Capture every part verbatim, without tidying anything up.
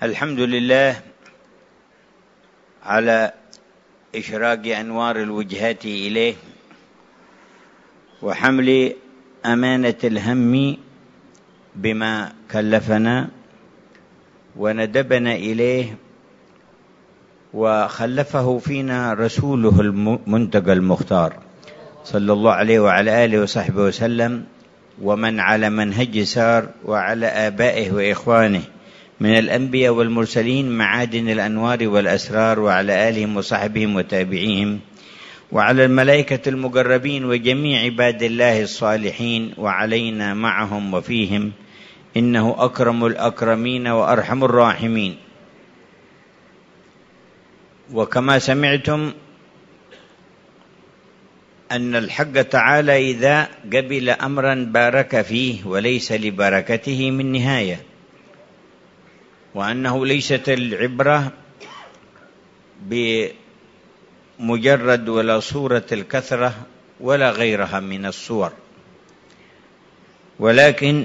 الحمد لله على إشراق أنوار الوجهات إليه وحمل أمانة الهم بما كلفنا وندبنا إليه، وخلفه فينا رسوله المنتقى المختار صلى الله عليه وعلى آله وصحبه وسلم، ومن على منهج سار، وعلى آبائه وإخوانه من الأنبياء والمرسلين معادن الأنوار والأسرار، وعلى آلهم وصحبهم وتابعيهم، وعلى الملائكة المقربين وجميع عباد الله الصالحين، وعلينا معهم وفيهم، إنه أكرم الأكرمين وأرحم الراحمين. وكما سمعتم أن الحق تعالى إذا قبل أمرا بارك فيه وليس لبركته من نهاية، وأنه ليست العبرة بمجرد ولا صورة الكثرة ولا غيرها من الصور، ولكن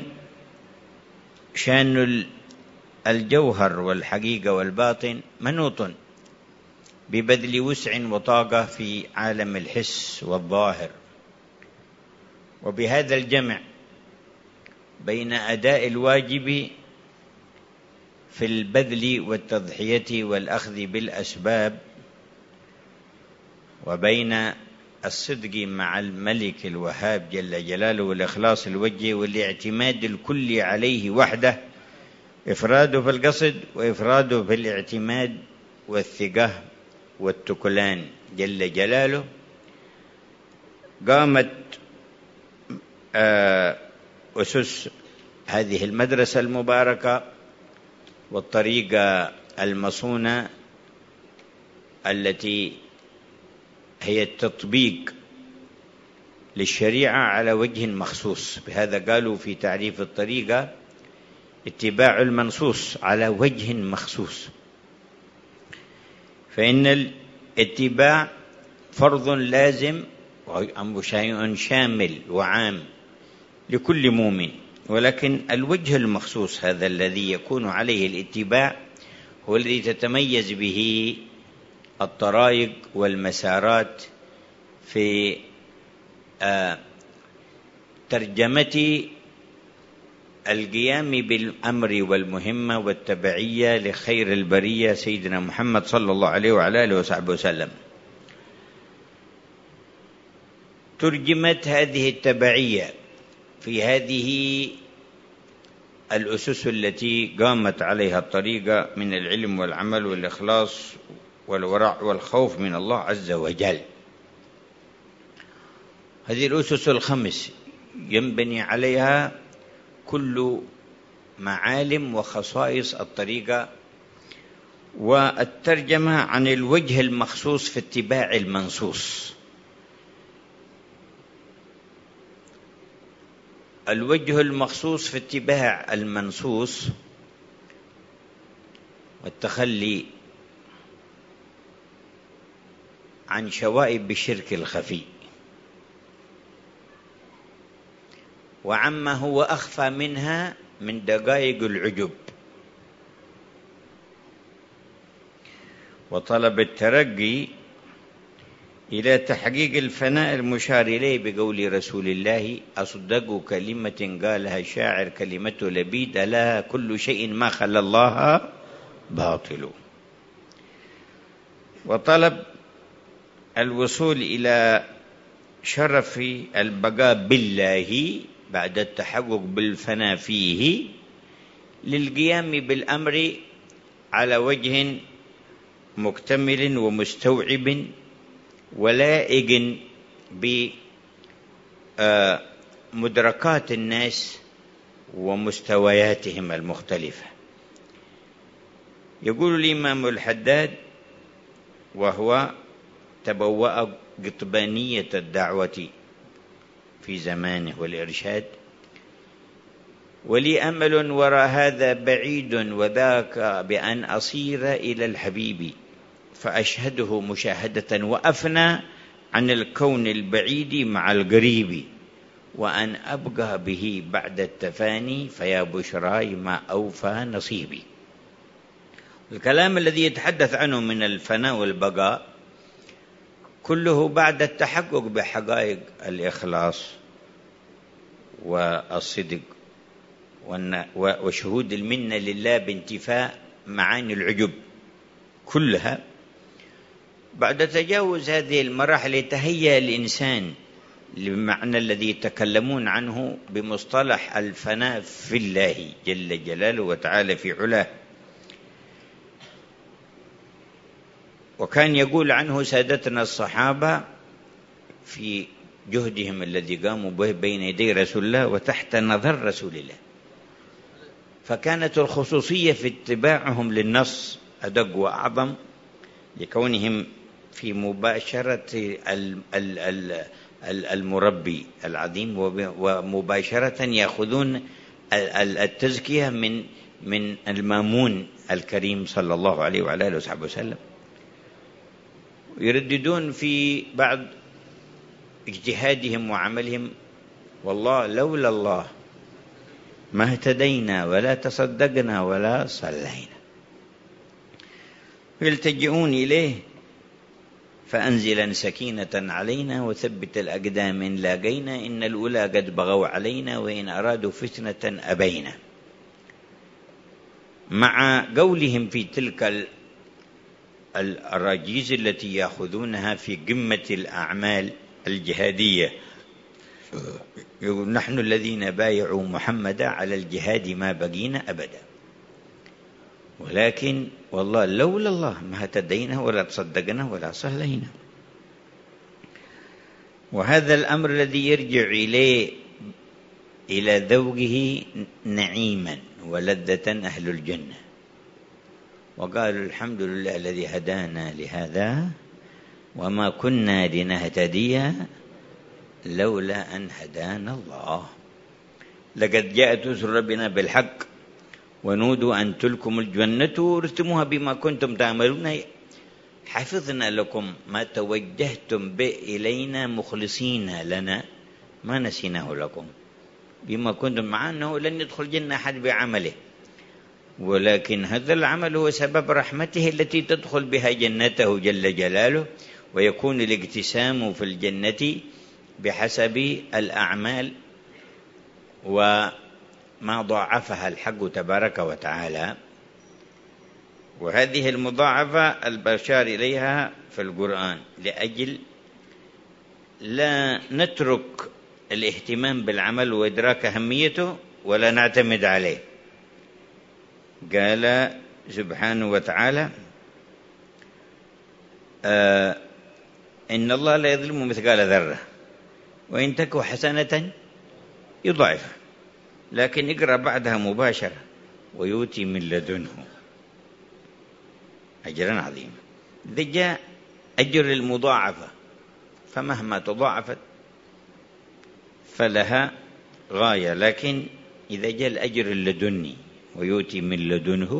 شأن الجوهر والحقيقة والباطن منوط ببذل وسع وطاقة في عالم الحس والظاهر. وبهذا الجمع بين أداء الواجب في البذل والتضحية والأخذ بالأسباب، وبين الصدق مع الملك الوهاب جل جلاله والإخلاص الوجه والاعتماد الكلي عليه وحده، إفراده في القصد وإفراده في الاعتماد والثقة والتكلان جل جلاله، قامت أسس هذه المدرسة المباركة والطريقة المصونة التي هي التطبيق للشريعة على وجه مخصوص. بهذا قالوا في تعريف الطريقة: اتباع المنصوص على وجه مخصوص. فإن الاتباع فرض لازم وشيء شامل وعام لكل مؤمن، ولكن الوجه المخصوص هذا الذي يكون عليه الاتباع هو الذي تتميز به الطرائق والمسارات في ترجمة القيام بالأمر والمهمة والتبعية لخير البرية سيدنا محمد صلى الله عليه وعلى آله وصحبه وسلم. ترجمت هذه التبعية في هذه الأسس التي قامت عليها الطريقة من العلم والعمل والإخلاص والورع والخوف من الله عز وجل. هذه الأسس الخمس ينبني عليها كل معالم وخصائص الطريقة، والترجمة عن الوجه المخصوص في اتباع المنصوص. الوجه المخصوص في اتباع المنصوص والتخلي عن شوائب الشرك الخفي وعما هو أخفى منها من دقائق العجب، وطلب الترقي إلى تحقيق الفناء المشار إليه بقول رسول الله: أصدق كلمة قالها الشاعر كلمة لبيد لها كل شيء ما خلا الله باطل. وطلب الوصول إلى شرف البقاء بالله بعد التحقق بالفناء فيه للقيام بالأمر على وجه مكتمل ومستوعب ولائق بمدركات الناس ومستوياتهم المختلفة. يقول الإمام الحداد وهو تبوأ قطبانية الدعوة في زمانه والإرشاد: ولي أمل وراء هذا بعيد وذاك بأن أصير إلى الحبيب فأشهده مشاهدة وأفنى عن الكون البعيد مع القريب، وأن أبقى به بعد التفاني فيا بشراي ما أوفى نصيبي. الكلام الذي يتحدث عنه من الفناء والبقاء كله بعد التحقق بحقائق الإخلاص والصدق وشهود المنة لله بانتفاء معاني العجب كلها. بعد تجاوز هذه المراحل يتهيأ الإنسان للمعنى الذي يتكلمون عنه بمصطلح الفناء في الله جل جلاله وتعالى في علاه. وكان يقول عنه سادتنا الصحابة في جهدهم الذي قاموا به بين يدي رسول الله وتحت نظر رسول الله، فكانت الخصوصية في اتباعهم للنص أدق وأعظم لكونهم في مباشرة المربي العظيم، ومباشرة يأخذون التزكية من من المامون الكريم صلى الله عليه وعلى آله وصحبه وسلم. يرددون في بعض اجتهادهم وعملهم: والله لولا الله ما اهتدينا ولا تصدقنا ولا صلينا. يلتجئون إليه: فأنزلا سكينة علينا وثبت الأقدام إن لاقينا إن الأولى قد بغوا علينا وإن أرادوا فتنة أبينا. مع قولهم في تلك الأراجيز التي يأخذونها في قمة الأعمال الجهادية، يقول: نحن الذين بايعوا محمدا على الجهاد ما بقينا أبدا، ولكن والله لولا الله ما اهتدينا ولا تصدقنا ولا صلينا. وهذا الأمر الذي يرجع إليه إلى ذوقه نعيما ولذة أهل الجنة، وقالوا: الحمد لله الذي هدانا لهذا وما كنا لنهتدي لولا أن هدانا الله، لقد جاءت رسل ربنا بالحق ونودوا أن تلكم الجنة ورثتموها بما كنتم تعملون حفظنا لكم ما توجهتم به إلينا مخلصين لنا ما نسيناه لكم بما كنتم، مع أنه لن يدخل جنة أحد بعمله، ولكن هذا العمل هو سبب رحمته التي تدخل بها جنته جل جلاله، ويكون الاقتسام في الجنة بحسب الأعمال وما ضاعفها الحق تبارك وتعالى. وهذه المضاعفة البشار إليها في القرآن لأجل لا نترك الاهتمام بالعمل وإدراك أهميته ولا نعتمد عليه. قال سبحانه وتعالى: آه إن الله لا يظلم مثقال ذرة وإن تك حسنة يضاعفها، لكن اقرأ بعدها مباشرة: ويؤتي من لدنه أجرا عظيما. إذا جاء أجر المضاعفة فمهما تضاعفت فلها غاية، لكن إذا جاء الأجر اللدني ويؤتي من لدنه،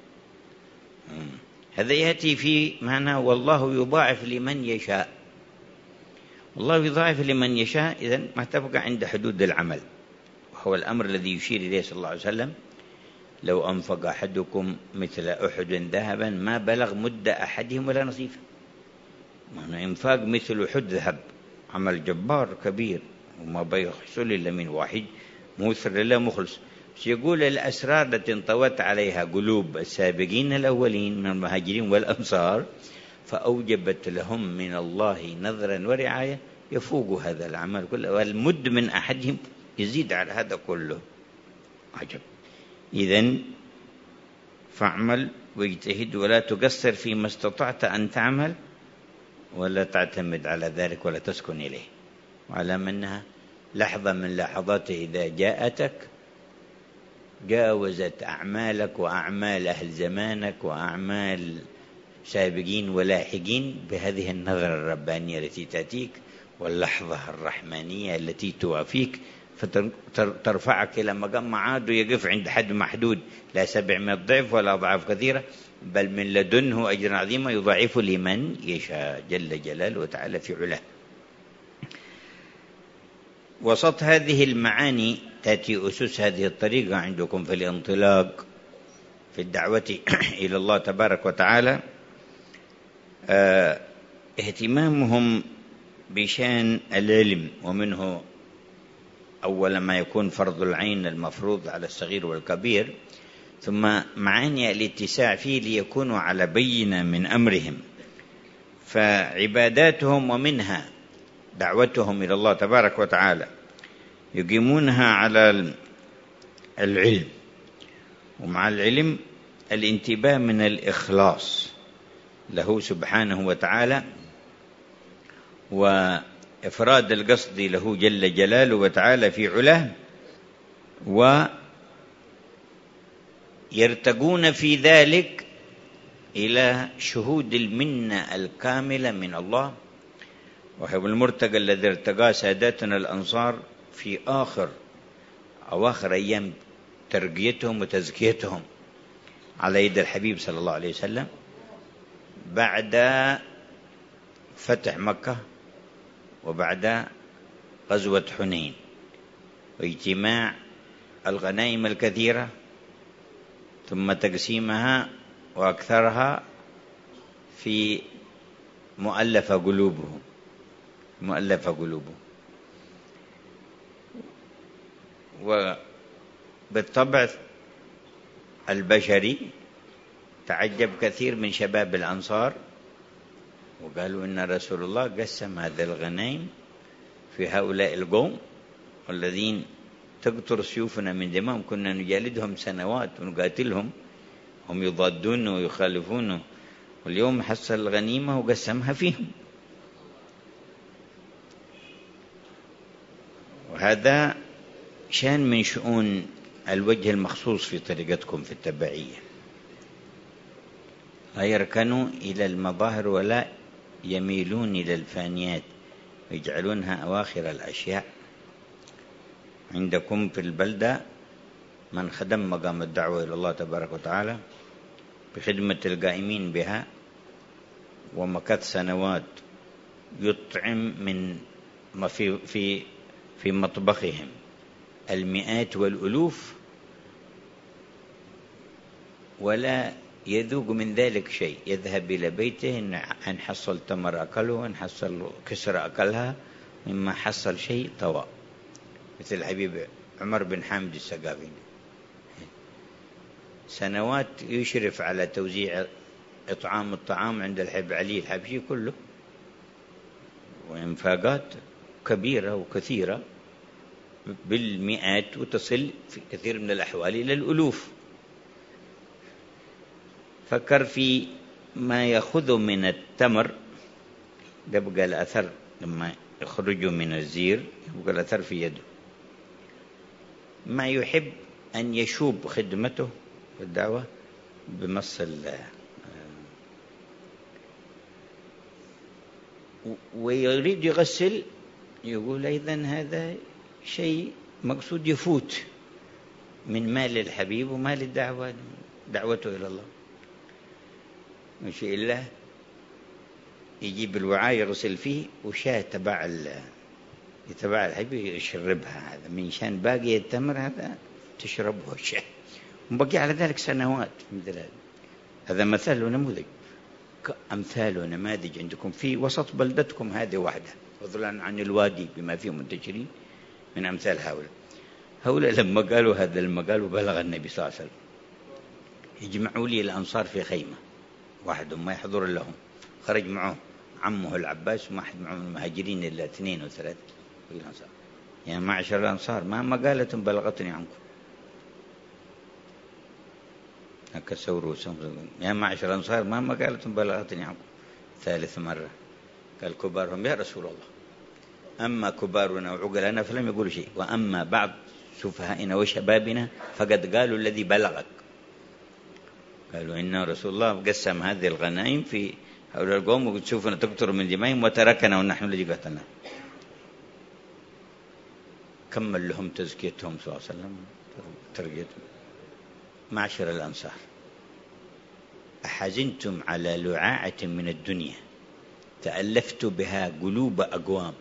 هذا يأتي في معنى والله يضاعف لمن يشاء. الله يضاعف لمن يشاء، إذن ما تبقى عند حدود العمل، وهو الأمر الذي يشير إليه صلى الله عليه وسلم: لو أنفق أحدكم مثل أحد ذهبا ما بلغ مد أحدهم ولا نصيفه. معنى إنفاق مثل أحد ذهب عمل جبار كبير وما بيحصل إلا من واحد موثر لله مخلص. يقول: الأسرار التي انطوت عليها قلوب السابقين الأولين من المهاجرين والأنصار فأوجبت لهم من الله نظرا ورعاية يفوق هذا العمل كله، والمد من أحدهم يزيد على هذا كله. عجب. إذن فاعمل واجتهد ولا تقصر فيما استطعت أن تعمل، ولا تعتمد على ذلك ولا تسكن إليه. وعلى أنها لحظة من لحظاته إذا جاءتك جاوزت أعمالك وأعمال أهل زمانك وأعمال سابقين ولاحقين بهذه النظرة الربانية التي تأتيك واللحظة الرحمانية التي توافيك، فترفعك إلى مقام عاد يقف عند حد محدود، لا سبعمائة ضعف ولا أضعاف كثيرة، بل من لدنه أجر عظيم يضاعف لمن يشاء جل جلاله وتعالى في علاه. وسط هذه المعاني تأتي أسس هذه الطريقة عندكم في الانطلاق في الدعوة إلى الله تبارك وتعالى اهتمامهم بشأن العلم، ومنه أول ما يكون فرض العين المفروض على الصغير والكبير، ثم معاني الاتساع فيه ليكونوا على بينة من أمرهم، فعباداتهم ومنها دعوتهم إلى الله تبارك وتعالى يقيمونها على العلم، ومع العلم الانتباه من الإخلاص له سبحانه وتعالى، وإفراد القصد له جل جلاله وتعالى في علاه، ويرتقون في ذلك إلى شهود المنة الكاملة من الله، وهو المرتقى الذي ارتقى ساداتنا الأنصار في آخر أواخر أيام ترقيتهم وتزكيتهم على يد الحبيب صلى الله عليه وسلم بعد فتح مكة وبعد غزوة حنين واجتماع الغنائم الكثيرة ثم تقسيمها وأكثرها في مؤلفة قلوبهم مؤلفة قلوبهم وبالطبع البشري تعجب كثير من شباب الأنصار وقالوا إن رسول الله قسم هذا الغنائم في هؤلاء القوم والذين تقطر سيوفنا من دماءهم، كنا نجالدهم سنوات ونقاتلهم، هم يضادون ويخالفون، واليوم حصل الغنيمة وقسمها فيهم. وهذا شان من شؤون الوجه المخصوص في طريقتكم في التبعية، لا يركنوا إلى المظاهر ولا يميلون إلى الفانيات ويجعلونها أواخر الأشياء. عندكم في البلدة من خدم مقام الدعوة إلى الله تبارك وتعالى بخدمة القائمين بها، ومكث سنوات يطعم من ما في في في مطبخهم المئات والألوف ولا يذوق من ذلك شيء. يذهب إلى بيته إن حصل تمر أكله، إن حصل كسر أكلها، مما حصل شيء طوى، مثل الحبيب عمر بن حامد السقافي، سنوات يشرف على توزيع إطعام الطعام عند الحبيب علي الحبشي كله، وإنفاقات كبيرة وكثيرة بالمئات وتصل في كثير من الأحوال إلى الألوف. فكر في ما يأخذ من التمر، يبقى الأثر لما يخرجوا من الزير يبقى الأثر في يده، ما يحب أن يشوب خدمته والدعوة بمص ويريد يغسل، يقول أيضا هذا شيء مقصود يفوت من مال الحبيب ومال الدعوة، دعوته إلى الله، مش إلا يجيب الوعاء يغسل فيه وشاة تبع يتبع الحبيب يشربها، هذا من شان باقي التمر هذا تشربه الشاة، وبقي على ذلك سنوات مثل هذا. هذا مثال ونموذج، أمثال ونماذج عندكم في وسط بلدتكم هذه واحدة، فضلا عن الوادي بما فيه منتشرين من أمثال هؤلاء. هؤلاء لما قالوا هذا المقال وبلغ النبي صلى الله عليه وسلم يجمعوا لي الأنصار في خيمة واحد ما يحضر لهم، خرج معه عمه العباس وما حد معهم المهاجرين إلا اثنين وثلاثة الأنصار. يا يعني معشر الأنصار ما مقالة بلغتني عنكم، هكسوا رؤوسهم، يا معشر الأنصار ما مقالة بلغتني عنكم. ثالث مرة قال كبارهم يا رسول الله أما كبارنا وعقلنا فلم يقولوا شيء، وأما بعض سفهائنا وشبابنا فقد قالوا الذي بلغك. قالوا إن رسول الله قسم هذه الغنائم في هؤلاء القوم وتشوفنا تقطر من دمائهم وتركنا ونحن الذي قتلنا. كمل لهم تزكيتهم صلى الله عليه وسلم ترقيتهم. معشر الأنصار أحزنتم على لعاعة من الدنيا تألفت بها قلوب أقوام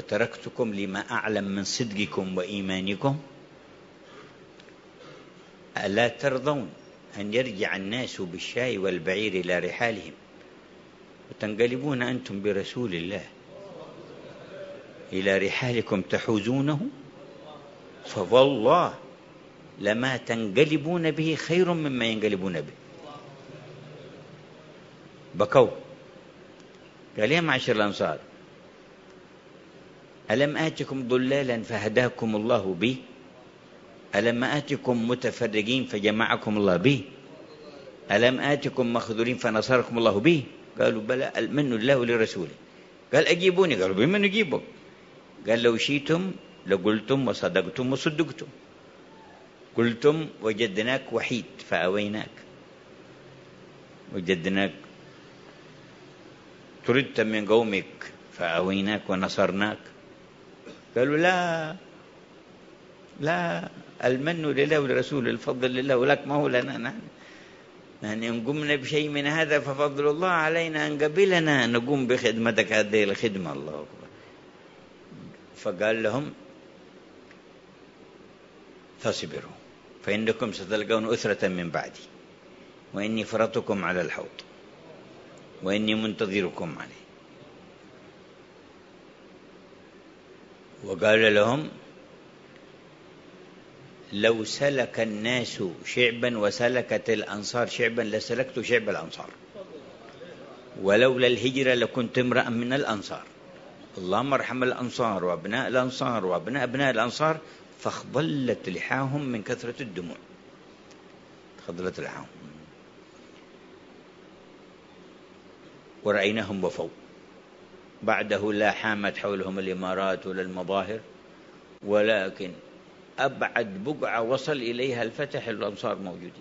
وتركتكم لما أعلم من صدقكم وإيمانكم؟ ألا ترضون أن يرجع الناس بالشاي والبعير إلى رحالهم وتنقلبون أنتم برسول الله إلى رحالكم تحوزونه؟ فوالله لما تنقلبون به خير مما ينقلبون به. بكوا. قال يا معشر الأنصار ألم آتكم ضلالا فهداكم الله بي؟ ألم آتكم متفرقين فجمعكم الله بي؟ ألم آتكم مخذولين فنصركم الله بي؟ قالوا بلى، المن الله لرسوله. قال أجيبوني. قالوا بمن نجيبك؟ قال لو شئتم لقلتم وصدقتم وصدقتم. قلتم وجدناك وحيد فأويناك، وجدناك طردت من قومك فأويناك ونصرناك. قالوا لا لا، المن لله ولرسوله، الفضل لله ولك، ما هو لنا نحن. يعني إن قمنا بشيء من هذا ففضل الله علينا أن قبلنا نقوم بخدمتك هذه الخدمة. الله أكبر. فقال لهم فاصبروا فإنكم ستلقون أسرة من بعدي وإني فرطكم على الحوض وإني منتظركم عليه. وقال لهم لو سلك الناس شعبا وسلكت الأنصار شعبا لسلكت شعب الأنصار، ولولا الهجرة لكنت امرأ من الأنصار. اللهم ارحم الأنصار وأبناء الأنصار وأبناء أبناء الأنصار. فاخضلت لحاهم من كثرة الدموع، خضلت لحاهم. ورأيناهم وفوا بعده لا حامت حولهم الإمارات ولا المظاهر، ولكن أبعد بقعة وصل إليها الفتح الأنصار موجودين.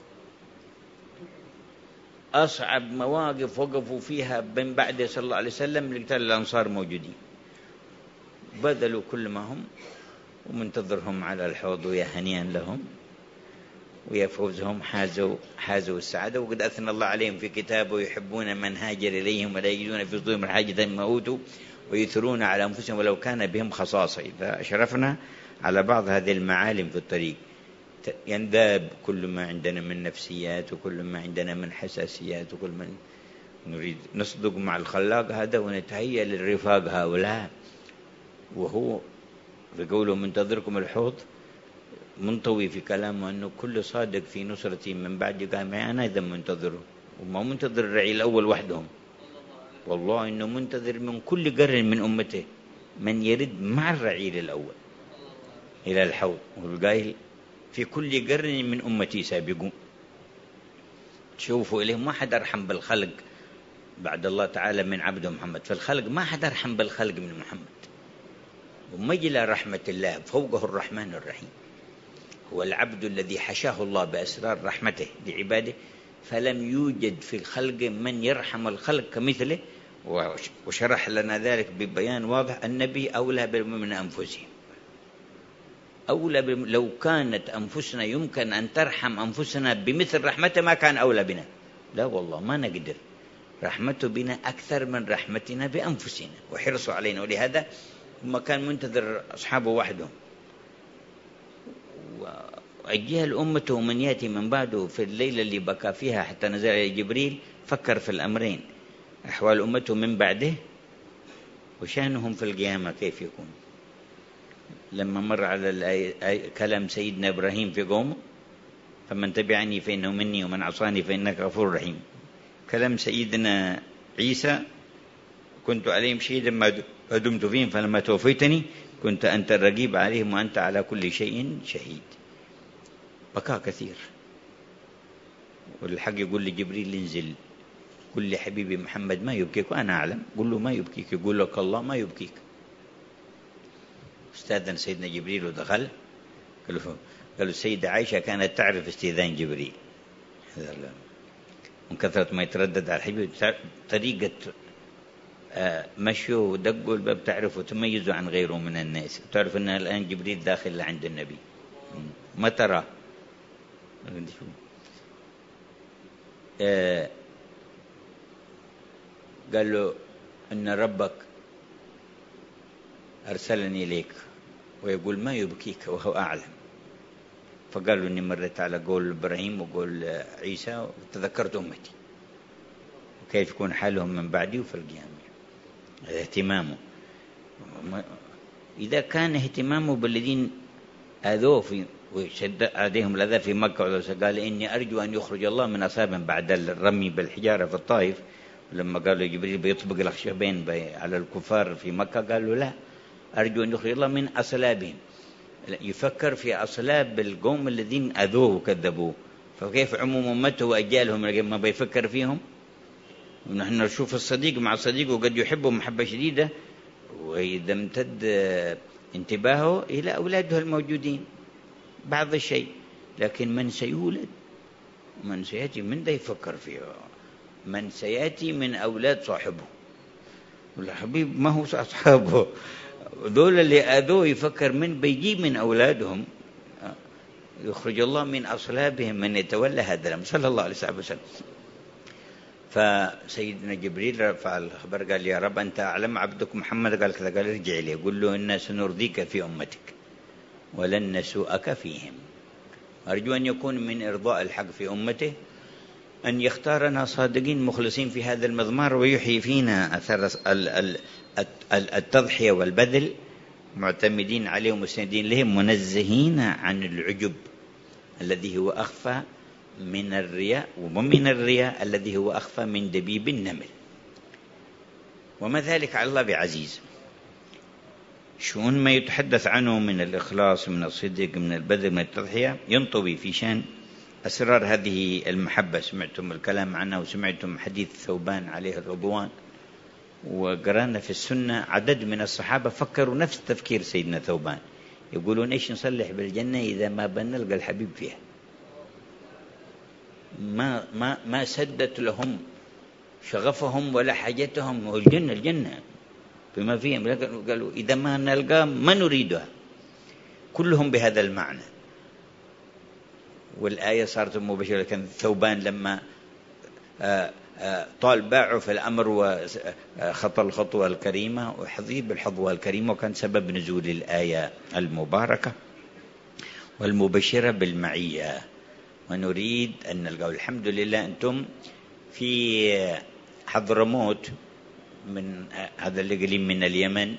أصعب مواقف وقفوا فيها من بعد صلى الله عليه وسلم لقتال الأنصار موجودين. بذلوا كل ما هم ومنتظرهم على الحوض، ويا هنيئا لهم ويا فوزهم، حازوا حازوا السعادة. وقد أثنى الله عليهم في كتابه يحبون من هاجر إليهم ولا يجدون في صدورهم حاجة مما أوتوا ويثرون على أنفسهم ولو كان بهم خصاصة. إذا أشرفنا على بعض هذه المعالم في الطريق ينذاب كل ما عندنا من نفسيات وكل ما عندنا من حساسيات وكل من نريد نصدق مع الخلاق هذا ونتهيأ للرفاق هؤلاء. وهو في قوله منتظركم الحوض منطوي في كلامه أنه كل صادق في نصرتي من بعد قال أنا إذا منتظره، وما منتظر الرعي الأول وحدهم، والله إنه منتظر من كل قرن من أمته من يرد مع الرعيل الأول إلى الحوض. والقائل في كل قرن من أمتي سابقون. تشوفوا إليهم ما حد أرحم بالخلق بعد الله تعالى من عبده محمد. فالخلق ما حد أرحم بالخلق من محمد. ومجلى رحمة الله فوقه الرحمن الرحيم، هو العبد الذي حشاه الله بأسرار رحمته لعباده، فلم يوجد في الخلق من يرحم الخلق كمثله. وشرح لنا ذلك ببيان واضح. النبي أولى من أنفسهم، أولى بم... لو كانت أنفسنا يمكن أن ترحم أنفسنا بمثل رحمته ما كان أولى بنا. لا والله ما نقدر. رحمته بنا أكثر من رحمتنا بأنفسنا وحرصوا علينا. ولهذا ما كان منتظر أصحابه وحدهم. وأجيال أمته من يأتي من بعده في الليلة اللي بكى فيها حتى نزل عليه جبريل فكر في الأمرين: أحوال أمته من بعده وشأنهم في القيامة كيف يكون. لما مر على كلام سيدنا إبراهيم في قومه: فمن تبعني فإنه مني ومن عصاني فإنك غفور رحيم. كلام سيدنا عيسى: كنت عليهم شهيدا ما دمت فيهم فلما توفيتني كنت أنت الرقيب عليهم وأنت على كل شيء شهيد. بكى كثير. والحق يقول لجبريل: انزل قل لي حبيبي محمد ما يبكيك وأنا أعلم. قل له ما يبكيك. يقول لك الله ما يبكيك. استاذن سيدنا جبريل ودخل. قالوا قالوا السيدة عائشة كانت تعرف استئذان جبريل من كثرة ما يتردد على الحبيب. طريقة مشيه ودقوا الباب تعرف وتميزوا عن غيره من الناس. تعرف أن الآن جبريل داخل لعند النبي ما ترى. قال له أن ربك أرسلني إليك ويقول ما يبكيك وهو أعلم. فقالوا إني مرت على قول إبراهيم وقول عيسى وتذكرت أمتي وكيف يكون حالهم من بعدي وفي القيامة. هذا اهتمامه. إذا كان اهتمامه بالذين آذوه في وشد عليهم الأذى في مكة، قال إني أرجو أن يخرج الله من أصابهم بعد الرمي بالحجارة في الطائف، لما قالوا جبريل بيطبق الأخشبين على الكفار في مكة، قالوا لا، أرجو أن يخرج الله من أصلابهم. يفكر في أصلاب القوم الذين أذوه وكذبوه، فكيف عموم أمته وأجيالهم ما بيفكر فيهم؟ ونحن نشوف الصديق مع صديقه قد يحبه محبة شديدة، وإذا امتد انتباهه إلى أولاده الموجودين بعض الشيء، لكن من سيولد من سيأتي من ده يفكر فيه، من سيأتي من أولاد صاحبه. ولا حبيب ما هو أصحابه ذول اللي آذوه، يفكر من بيجيب من أولادهم. يخرج الله من أصلابهم من يتولى هذا الأمر، صلى الله عليه وسلم. فسيدنا جبريل رفع الخبر قال يا رب أنت أعلم عبدك محمد، قال كذا، قال ارجع لي قل له إنا سنرضيك في أمتك ولن نسوءك فيهم. أرجو أن يكون من إرضاء الحق في أمته أن يختارنا صادقين مخلصين في هذا المضمار، ويحيي فينا أثر التضحية والبذل، معتمدين عليه ومسندين لهم، منزهين عن العجب الذي هو أخفى من الرياء، ومن الرياء الذي هو أخفى من دبيب النمل. وما ذلك على الله بعزيز. شؤون ما يتحدث عنه من الإخلاص، من الصدق، من البذل، من التضحية، ينطوي في شان أسرار هذه المحبة. سمعتم الكلام عنها وسمعتم حديث ثوبان عليه الرضوان، وقرانا في السنة عدد من الصحابة فكروا نفس تفكير سيدنا ثوبان، يقولون إيش نصلح بالجنة إذا ما بنلقى الحبيب فيها؟ ما ما ما سدت لهم شغفهم ولا حاجتهم، والجنة الجنة بما فيهم، قالوا إذا ما نلقى ما نريدها. كلهم بهذا المعنى. والآية صارت مباشرة. كان ثوبان لما طال باعه في الأمر وخطى الخطوة الكريمة وحظي بالحظوة الكريمة، وكان سبب نزول الآية المباركة والمبشرة بالمعية. ونريد أن نلقى. الحمد لله أنتم في حضرموت، من هذا اللي قليل من اليمن،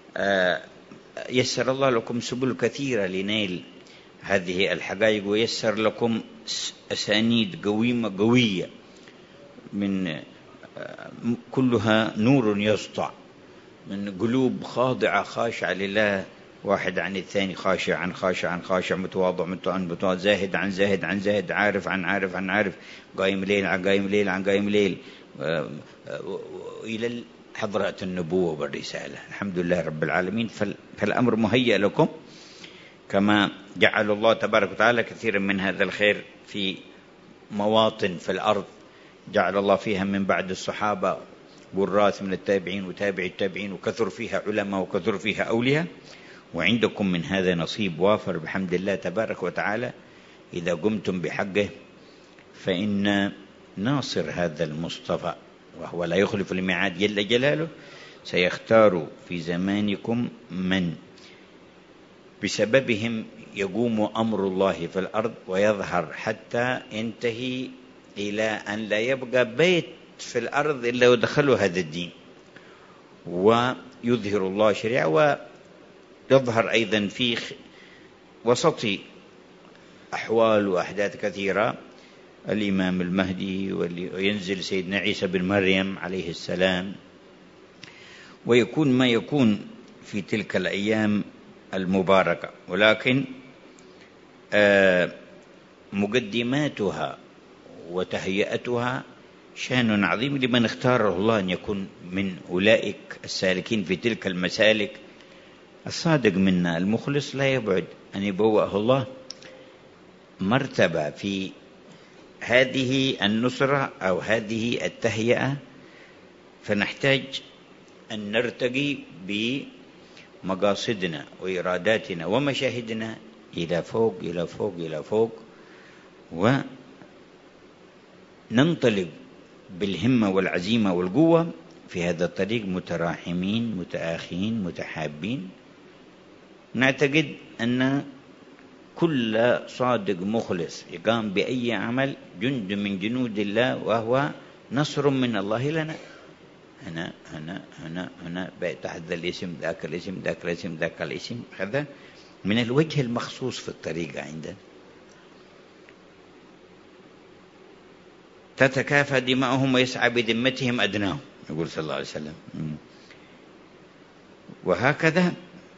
يسر الله لكم سبل كثيرة لنيل هذه الحقائق، ويسر لكم أسانيد قويمة قوية من كلها نور يسطع من قلوب خاضعة خاشعة لله، واحد عن الثاني، خاشع عن خاشع عن خاشع، متواضع عن متواضع، زاهد عن زاهد عن زاهد، عارف عن عارف عن عارف، قايم ليل عن قايم ليل عن قايم ليل، إلى حضرة النبوة والرسالة. الحمد لله رب العالمين. فالأمر مهيأ لكم، كما جعل الله تبارك وتعالى كثيرا من هذا الخير في مواطن في الأرض جعل الله فيها من بعد الصحابة والراث من التابعين وتابع التابعين، وكثر فيها علماء وكثر فيها أولياء، وعندكم من هذا نصيب وافر بحمد الله تبارك وتعالى. إذا قمتم بحقه فإن ناصر هذا المصطفى، وهو لا يخلف الميعاد جل جلاله، سيختار في زمانكم من بسببهم يقوم أمر الله في الأرض ويظهر حتى ينتهي إلى أن لا يبقى بيت في الأرض إلا ودخلوا هذا الدين، ويظهر الله شريعة، ويظهر أيضا في وسط أحوال وأحداث كثيرة الإمام المهدي، وينزل سيدنا عيسى بن مريم عليه السلام، ويكون ما يكون في تلك الأيام المباركة. ولكن مقدماتها وتهيئتها شأن عظيم لمن اختاره الله أن يكون من أولئك السالكين في تلك المسالك. الصادق منا المخلص لا يبعد أن يبوأه الله مرتبة في هذه النصرة أو هذه التهيئة، فنحتاج أن نرتقي بمقاصدنا وإراداتنا ومشاهدنا إلى فوق إلى فوق إلى فوق، وننطلق بالهمة والعزيمة والقوة في هذا الطريق، متراحمين متآخين متحابين. نعتقد أن كل صادق مخلص يقام بأي عمل جند من جنود الله، وهو نصر من الله لنا. هنا هنا هنا هنا تحت ذا الاسم ذاك الاسم ذاك الاسم ذاك الاسم، هذا من الوجه المخصوص في الطريقة عندنا. تتكافى دماؤهم ويسعى بذمتهم أدناهم، يقول صلى الله عليه وسلم. وهكذا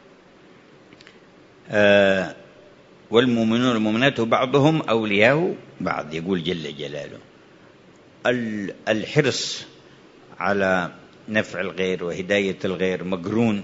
آه والمؤمنون والمؤمنات بعضهم أولياء بعض، يقول جل جلاله. الحرص على نفع الغير وهداية الغير مقرون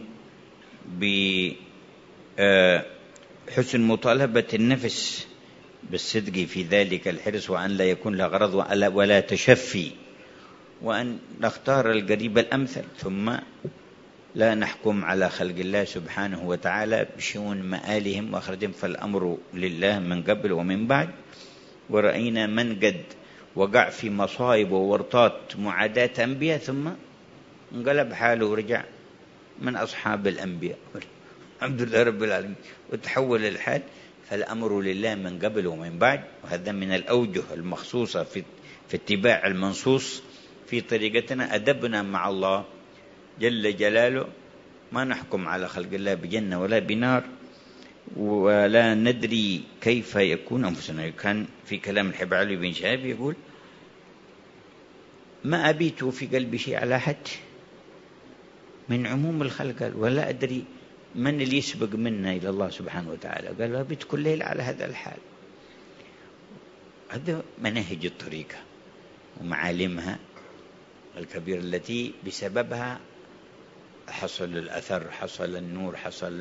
بحسن مطالبة النفس بالصدق في ذلك الحرص، وأن لا يكون له غرض ولا تشفي، وأن نختار القريب الأمثل، ثم لا نحكم على خلق الله سبحانه وتعالى بشؤون مآلهم وآخرتهم، فالأمر لله من قبل ومن بعد. ورأينا من قد وقع في مصائب وورطات معاداة أنبياء ثم انقلب حاله ورجع من أصحاب الأنبياء الحمد لله رب العالمين، وتحول الحال. فالأمر لله من قبل ومن بعد، وهذا من الأوجه المخصوصة في في اتباع المنصوص في طريقتنا. أدبنا مع الله جل جلاله، ما نحكم على خلق الله بجنة ولا بنار، ولا ندري كيف يكون أنفسنا. كان في كلام الحبر علي بن شهاب يقول: ما أبيت في قلبي شيء على حد من عموم الخلق، ولا أدري من اللي يسبق منا إلى الله سبحانه وتعالى. قال: أبيت كل ليل على هذا الحال. هذا مناهج الطريقة ومعالمها الكبيرة التي بسببها حصل الأثر، حصل النور، حصل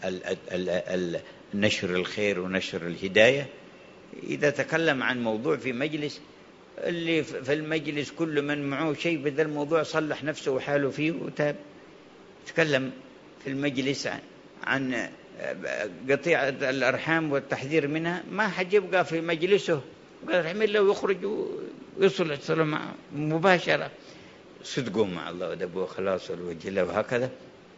نشر الخير ونشر الهداية. إذا تكلم عن موضوع في مجلس، اللي في المجلس كل من معه شيء بذا الموضوع صلح نفسه وحاله فيه وتاب. تكلم في المجلس عن قطيعة الأرحام والتحذير منها، ما حد يبقى في مجلسه قال يعمل له ويخرج ويصل اتصال معه مباشرة. صدقوا مع الله ودبوا خلاص والوجه له. وهكذا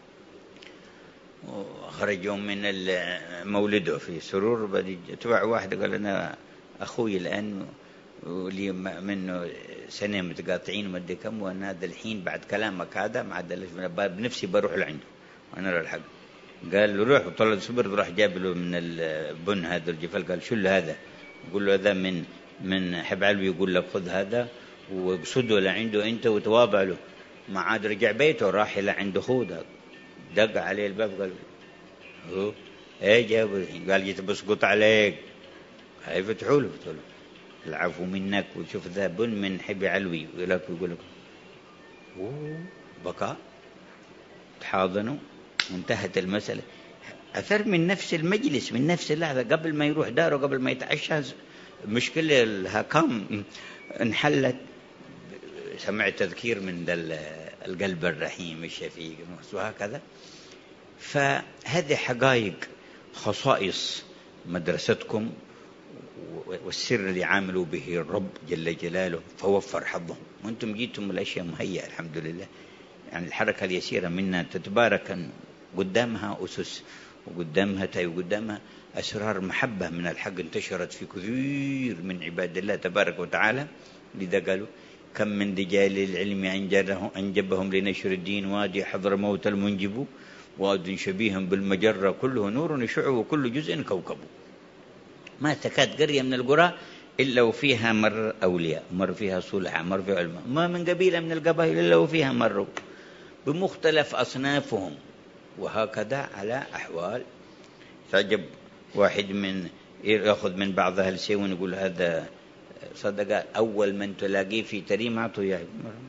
وخرجوا من مولده في سرور، بدي تبع واحد قال: أنا أخوي الآن ولي منه سنة متقاطعين ومدي كم، وأنا هذا الحين بعد كلامك هذا ما عاد بنفسي بروح لعنده وأنا الحق. قال له: روح. وطلع صبر، راح جاب له من البن هذا الجفل. قال: شو هذا؟ يقول له: هذا من من حب علوي، يقول لك خذ هذا وقصده لعنده أنت وتواضع له. ما عاد رجع بيته، راح إلى عند أخوه، دق عليه الباب قال: هو إيه جابه؟ قال: جيت بسقط عليك. هاي فتحوا له فتحوا له العفو منك. وشوف ذا بن من حب علوي، يقول لك يقول لك أوه بكاء، تحاضنوا وانتهت المسألة. أثر من نفس المجلس، من نفس اللحظة، قبل ما يروح داره، قبل ما يتعشى، مشكلة الهكام انحلت. سمعت تذكير من القلب الرحيم الشفيق وهكذا. فهذه حقائق خصائص مدرستكم، والسر اللي عاملوا به الرب جل جلاله، فوفر حظهم. وانتم جيتم الأشياء مهيئة الحمد لله. يعني الحركة اليسيرة منا تتبارك قدامها أسس، وقدامها تاي، وقدامها أسرار محبة من الحق انتشرت في كثير من عباد الله تبارك وتعالى. لذا قالوا: كم من رجال العلم أنجبهم لنشر الدين، وادي حضر موت المنجب، واد شبيه بالمجرة كله نور يشع، وكل جزء كوكب. ما تكاد قرية من القرى إلا وفيها مر أولياء، مر فيها صلحاء، مر فيها علماء. ما من قبيلة من القبائل إلا وفيها مروا بمختلف أصنافهم. وهكذا على أحوال. تعجب واحد من يأخذ من بعض أهل سيون يقول: هذا صدق، أول من تلاقيه في تريم عطيه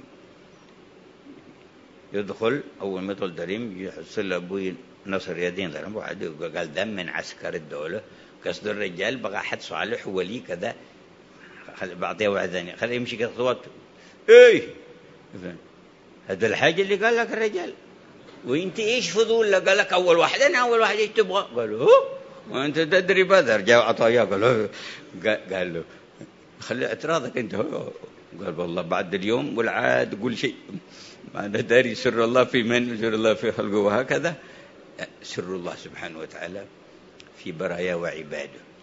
يدخل، أول ما يدخل تريم يحصل أبوي نصر يدين ضرب واحد. قال: ده من عسكر الدولة، قصد الرجال بقى حد صالح ولي كذا، خلي بعضيه وعدني، خلي يمشي خطوات. إيه هذا الحاجة اللي قال لك الرجال، وانت ايش فضول؟ قال لك اول واحد، انا اول واحد ايش تبغى؟ قالوا: هو وانت تدري بدر جاء عطايا. قال قال له: خلي اعتراضك انت. قال: والله بعد اليوم والعاد قول شيء، ما انا داري سر الله في من، سر الله في خلقه. وهكذا سر الله سبحانه وتعالى في برايا وعباده.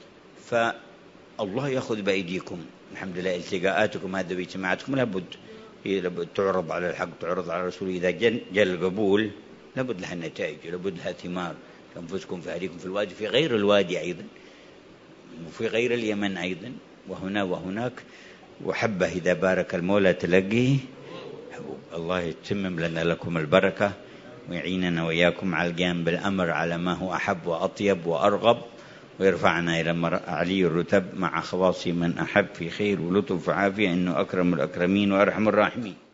فالله يأخذ بأيديكم. الحمد لله التقاءاتكم هذه باجتماعاتكم لابد هي لابد تعرض على الحق، تعرض على الرسول. إذا جاء القبول لابد لها نتائج، لابد لها ثمار. أنفسكم في أهليكم في الوادي، في غير الوادي أيضا، وفي غير اليمن أيضا، وهنا وهناك. وحبة إذا بارك المولى تلقيه حبوب. الله يتمم لنا لكم البركة ويعيننا وإياكم على القيام بالأمر على ما هو أحب وأطيب وأرغب، ويرفعنا إلى علي الرتب مع خواص من أحب في خير ولطف وعافية، إنه أكرم الأكرمين وأرحم الراحمين.